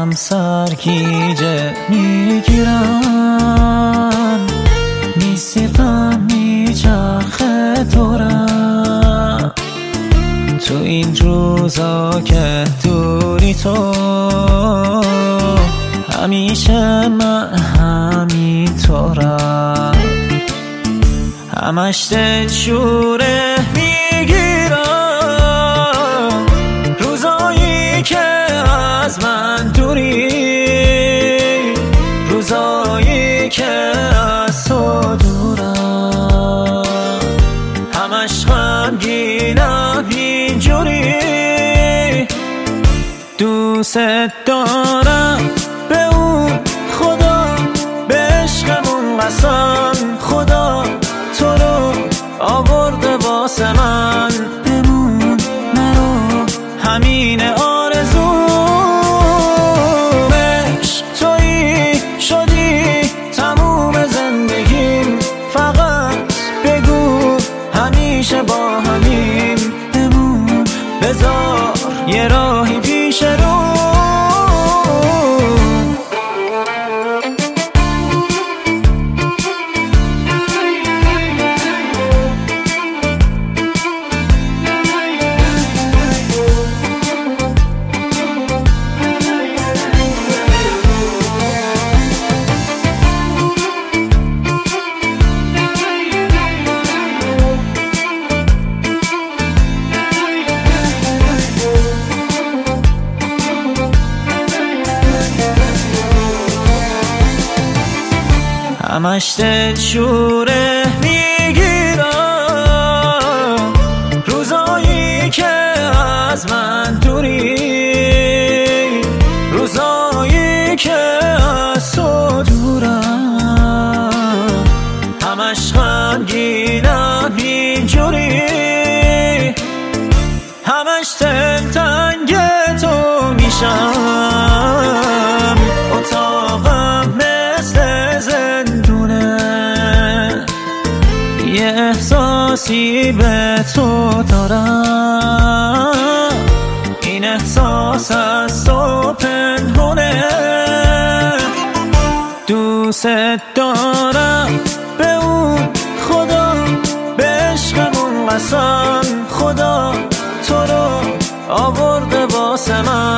ازم سرگیجه میگیرم، میسیقم میچرخه دورم. تو این روزا که دوری تو، همیشه من همینطورم. همش دلشوره میگیرم روزایی که از من دوری، روزایی که از تو دورم. همش غمگینم اینجوری، دوست دارم به اون خدا، به عشقمون قسم خدا تو رو آورده واسه من. بمون نرو همین آرزومش، تویی شدی تموم زندگیم. فقط بگو همیشه با همیم، بمون بذار یه راهی پیش رو. همش دلشوره میگیرم روزایی که از من دوری، روزایی که از تو دورم. همش غمگینم اینجوری، همش دلتنگ تو میشم. اتاقم مثل زندونه، یه احساسی به تو دارم. این احساس از تو پنهونه، دوست دارم به اون خدا، به عشقمون قسم خدا تو رو آورده واسه من.